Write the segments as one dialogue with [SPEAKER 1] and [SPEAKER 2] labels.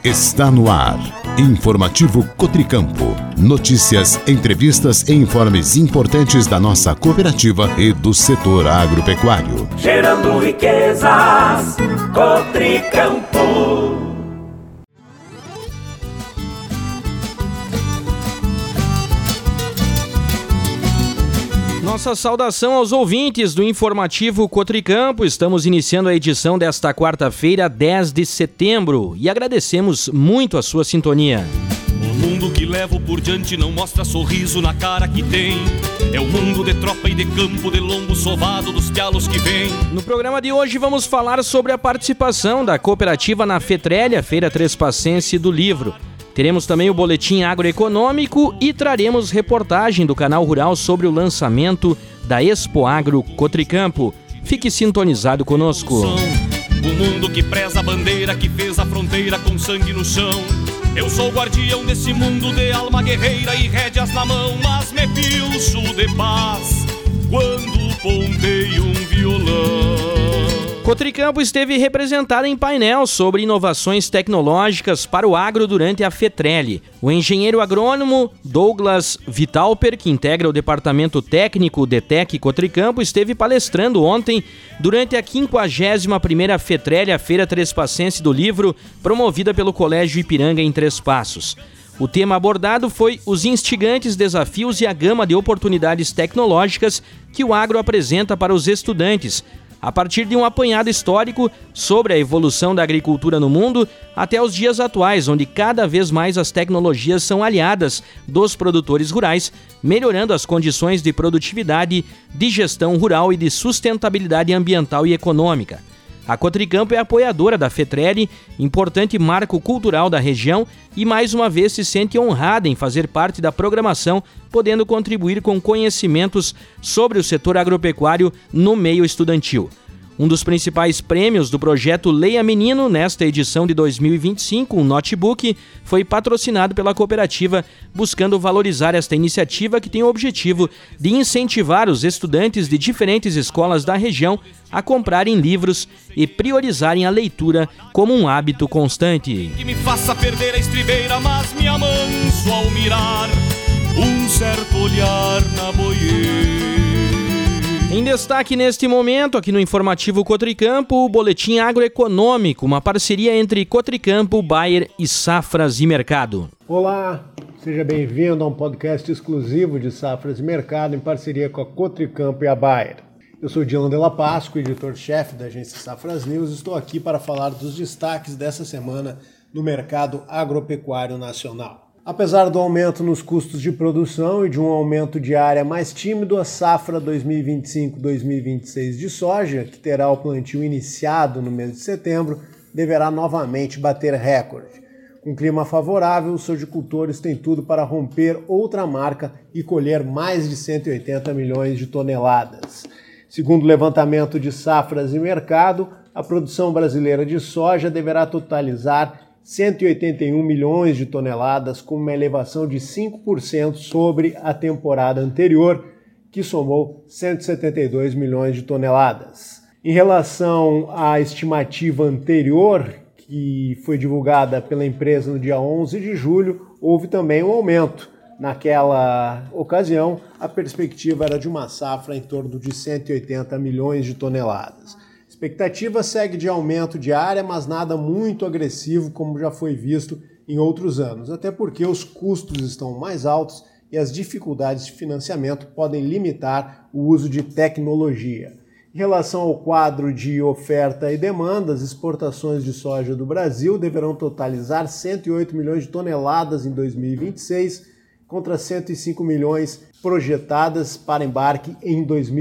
[SPEAKER 1] Está no ar. Informativo Cotricampo. Notícias, entrevistas e informes importantes da nossa cooperativa e do setor agropecuário.
[SPEAKER 2] Gerando riquezas, Cotricampo.
[SPEAKER 3] Nossa saudação aos ouvintes do Informativo Cotricampo. Estamos iniciando a edição desta quarta-feira, 10 de setembro, e agradecemos muito a sua sintonia.
[SPEAKER 4] O mundo que levo por diante não mostra sorriso na cara que tem. É o mundo de tropa e de campo, de lombo sovado dos pialos que vem.
[SPEAKER 3] No programa de hoje vamos falar sobre a participação da cooperativa na FETRELI, a Feira Trespacense do Livro. Teremos também o boletim agroeconômico e traremos reportagem do Canal Rural sobre o lançamento da Expo Agro Cotricampo. Fique sintonizado conosco.
[SPEAKER 4] O mundo que preza a bandeira, que fez a fronteira com sangue no chão. Eu sou o guardião desse mundo de alma guerreira e rédeas na mão, mas me pilcho de paz quando ponteio um violão.
[SPEAKER 3] Cotricampo esteve representada em painel sobre inovações tecnológicas para o agro durante a FETRELI. O engenheiro agrônomo Douglas Vitalper, que integra o departamento técnico DETEC Cotricampo, esteve palestrando ontem durante a 51ª FETRELI, a Feira Trespacense do Livro, promovida pelo Colégio Ipiranga em Três Passos. O tema abordado foi os instigantes desafios e a gama de oportunidades tecnológicas que o agro apresenta para os estudantes, a partir de um apanhado histórico sobre a evolução da agricultura no mundo até os dias atuais, onde cada vez mais as tecnologias são aliadas dos produtores rurais, melhorando as condições de produtividade, de gestão rural e de sustentabilidade ambiental e econômica. A Cotricampo é apoiadora da FETRELI, importante marco cultural da região, e mais uma vez se sente honrada em fazer parte da programação, podendo contribuir com conhecimentos sobre o setor agropecuário no meio estudantil. Um dos principais prêmios do projeto Leia Menino, nesta edição de 2025, um notebook, foi patrocinado pela cooperativa, buscando valorizar esta iniciativa que tem o objetivo de incentivar os estudantes de diferentes escolas da região a comprarem livros e priorizarem a leitura como um hábito constante.
[SPEAKER 4] Que me faça perder a estribeira, mas me amanso ao mirar um certo olhar na boieira.
[SPEAKER 3] Em destaque neste momento, aqui no Informativo Cotricampo, o boletim agroeconômico, uma parceria entre Cotricampo, Bayer e Safras e Mercado.
[SPEAKER 5] Olá, seja bem-vindo a um podcast exclusivo de Safras e Mercado em parceria com a Cotricampo e a Bayer. Eu sou Dilan Della Pasco, editor-chefe da agência Safras News, e estou aqui para falar dos destaques dessa semana no mercado agropecuário nacional. Apesar do aumento nos custos de produção e de um aumento de área mais tímido, a safra 2025-2026 de soja, que terá o plantio iniciado no mês de setembro, deverá novamente bater recorde. Com clima favorável, os sojicultores têm tudo para romper outra marca e colher mais de 180 milhões de toneladas. Segundo o levantamento de Safras e Mercado, a produção brasileira de soja deverá totalizar 181 milhões de toneladas, com uma elevação de 5% sobre a temporada anterior, que somou 172 milhões de toneladas. Em relação à estimativa anterior, que foi divulgada pela empresa no dia 11 de julho, houve também um aumento. Naquela ocasião, a perspectiva era de uma safra em torno de 180 milhões de toneladas. A expectativa segue de aumento de área, mas nada muito agressivo como já foi visto em outros anos, até porque os custos estão mais altos e as dificuldades de financiamento podem limitar o uso de tecnologia. Em relação ao quadro de oferta e demanda, as exportações de soja do Brasil deverão totalizar 108 milhões de toneladas em 2026, contra 105 milhões projetadas para embarque em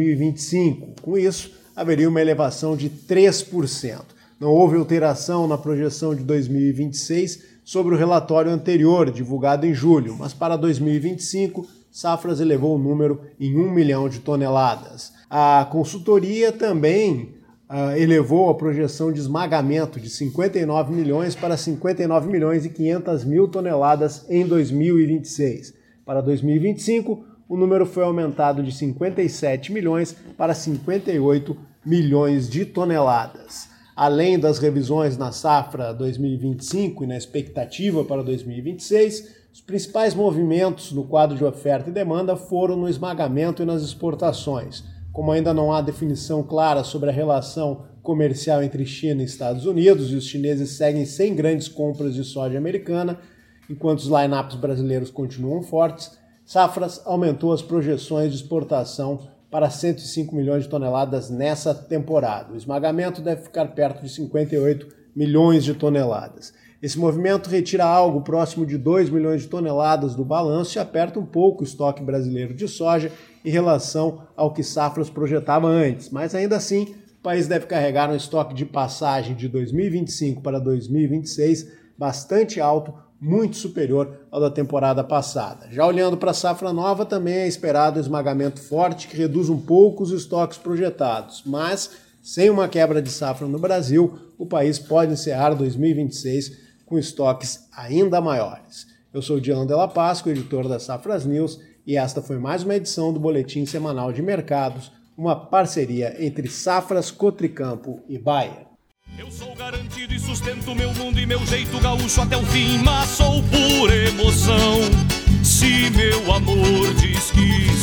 [SPEAKER 5] 2025. Com isso, haveria uma elevação de 3%. Não houve alteração na projeção de 2026 sobre o relatório anterior, divulgado em julho, mas para 2025, Safras elevou o número em 1 milhão de toneladas. A consultoria também elevou a projeção de esmagamento de 59 milhões para 59 milhões e 500 mil toneladas em 2026. Para 2025, o número foi aumentado de 57 milhões para 58 milhões de toneladas. Além das revisões na safra 2025 e na expectativa para 2026, os principais movimentos no quadro de oferta e demanda foram no esmagamento e nas exportações. Como ainda não há definição clara sobre a relação comercial entre China e Estados Unidos e os chineses seguem sem grandes compras de soja americana, enquanto os line-ups brasileiros continuam fortes, Safras aumentou as projeções de exportação para 105 milhões de toneladas nessa temporada. O esmagamento deve ficar perto de 58 milhões de toneladas. Esse movimento retira algo próximo de 2 milhões de toneladas do balanço e aperta um pouco o estoque brasileiro de soja em relação ao que Safras projetava antes. Mas ainda assim, o país deve carregar um estoque de passagem de 2025 para 2026 bastante alto, muito superior ao da temporada passada. Já olhando para a safra nova, também é esperado um esmagamento forte que reduz um pouco os estoques projetados, mas sem uma quebra de safra no Brasil, o país pode encerrar 2026 com estoques ainda maiores. Eu sou o Dilan Della Pasqua, editor da Safras News, e esta foi mais uma edição do Boletim Semanal de Mercados, uma parceria entre Safras, Cotricampo e Bayer.
[SPEAKER 4] Eu sou garantido e sustento meu mundo e meu jeito gaúcho até o fim, mas sou por emoção, se meu amor diz que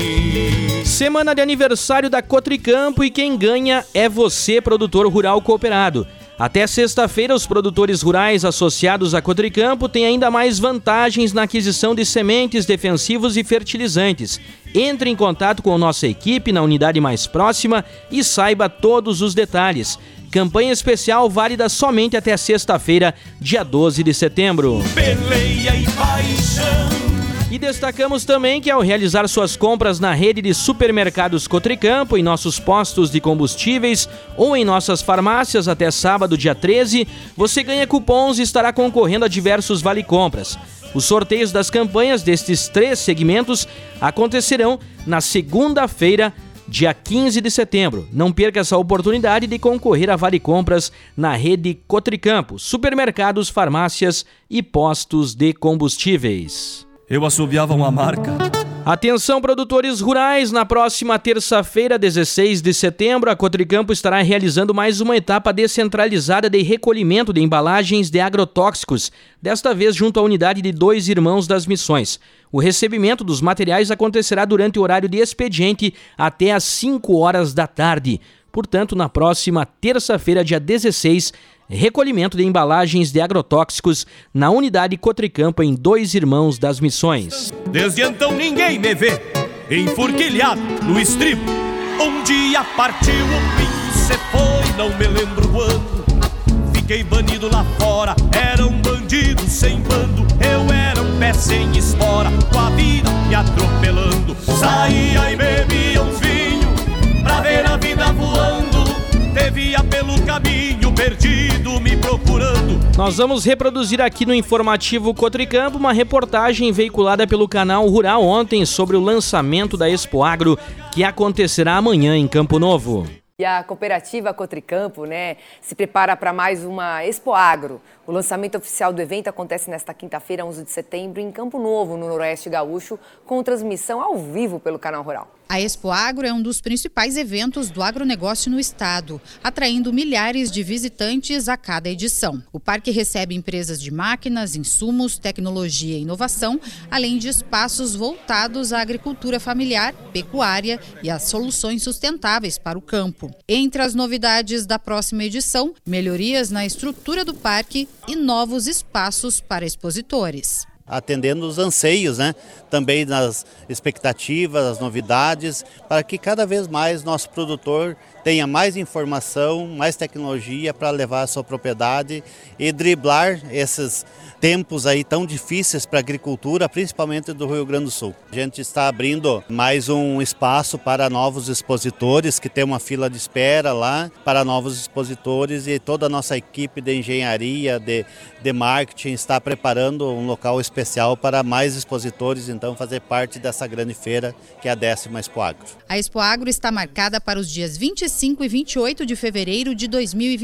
[SPEAKER 4] sim.
[SPEAKER 3] Semana de aniversário da Cotricampo e quem ganha é você, produtor rural cooperado. Até sexta-feira, os produtores rurais associados à Cotricampo têm ainda mais vantagens na aquisição de sementes, defensivos e fertilizantes. Entre em contato com a nossa equipe na unidade mais próxima e saiba todos os detalhes. Campanha especial válida somente até sexta-feira, dia 12 de setembro.
[SPEAKER 4] Peleia e paixão.
[SPEAKER 3] E destacamos também que ao realizar suas compras na rede de supermercados Cotricampo, em nossos postos de combustíveis ou em nossas farmácias até sábado, dia 13, você ganha cupons e estará concorrendo a diversos vale-compras. Os sorteios das campanhas destes 3 segmentos acontecerão na segunda-feira, dia 15 de setembro. Não perca essa oportunidade de concorrer a vale-compras na rede Cotricampo, supermercados, farmácias e postos de combustíveis.
[SPEAKER 4] Eu assobiava uma marca.
[SPEAKER 3] Atenção, produtores rurais, na próxima terça-feira, 16 de setembro, a Cotricampo estará realizando mais uma etapa descentralizada de recolhimento de embalagens de agrotóxicos, desta vez junto à unidade de 2 Irmãos das Missões. O recebimento dos materiais acontecerá durante o horário de expediente até às 5 horas da tarde. Portanto, na próxima terça-feira, dia 16, recolhimento de embalagens de agrotóxicos na unidade Cotricampo em 2 Irmãos das Missões.
[SPEAKER 4] Desde então ninguém me vê enfurquilhado no estribo. Um dia partiu o pince, foi, não me lembro quando. Fiquei banido lá fora, era um bandido sem bando. Eu era um pé sem espora, com a vida me atropelando. Saía e bebia uns vinhos, pra ver a vida voando. Devia pelo caminho perdido me procurando.
[SPEAKER 3] Nós vamos reproduzir aqui no informativo Cotricampo uma reportagem veiculada pelo canal Rural ontem sobre o lançamento da Expo Agro, que acontecerá amanhã em Campo Novo.
[SPEAKER 6] E a cooperativa Cotricampo, se prepara para mais uma Expo Agro. O lançamento oficial do evento acontece nesta quinta-feira, 11 de setembro, em Campo Novo, no Noroeste Gaúcho, com transmissão ao vivo pelo canal Rural.
[SPEAKER 7] A Expo Agro é um dos principais eventos do agronegócio no estado, atraindo milhares de visitantes a cada edição. O parque recebe empresas de máquinas, insumos, tecnologia e inovação, além de espaços voltados à agricultura familiar, pecuária e às soluções sustentáveis para o campo. Entre as novidades da próxima edição, melhorias na estrutura do parque e novos espaços para expositores.
[SPEAKER 8] Atendendo os anseios, também nas expectativas, as novidades, para que cada vez mais nosso produtor tenha mais informação, mais tecnologia para levar a sua propriedade e driblar esses tempos aí tão difíceis para a agricultura, principalmente do Rio Grande do Sul. A gente está abrindo mais um espaço para novos expositores, que tem uma fila de espera lá para novos expositores, e toda a nossa equipe de engenharia, de marketing está preparando um local especial para mais expositores, então fazer parte dessa grande feira que é a 10ª Expo Agro.
[SPEAKER 7] A Expo Agro está marcada para os dias 25 e 28 de fevereiro de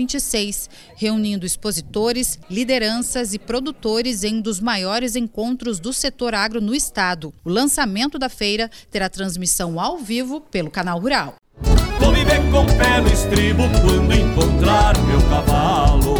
[SPEAKER 7] 2026, reunindo expositores, lideranças e produtores em um dos maiores encontros do setor agro no estado. O lançamento da feira terá transmissão ao vivo pelo canal Rural.
[SPEAKER 4] Vou me de com pé no estribo quando encontrar meu cavalo.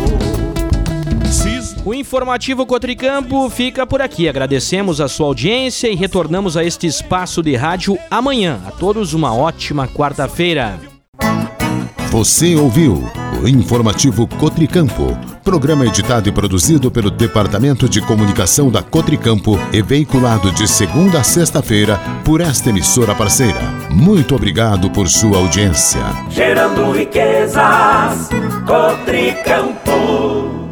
[SPEAKER 3] O informativo Cotricampo fica por aqui. Agradecemos a sua audiência e retornamos a este espaço de rádio amanhã. A todos uma ótima quarta-feira.
[SPEAKER 1] Você ouviu o informativo Cotricampo, programa editado e produzido pelo Departamento de Comunicação da Cotricampo e veiculado de segunda a sexta-feira por esta emissora parceira. Muito obrigado por sua audiência.
[SPEAKER 2] Gerando riquezas, Cotricampo.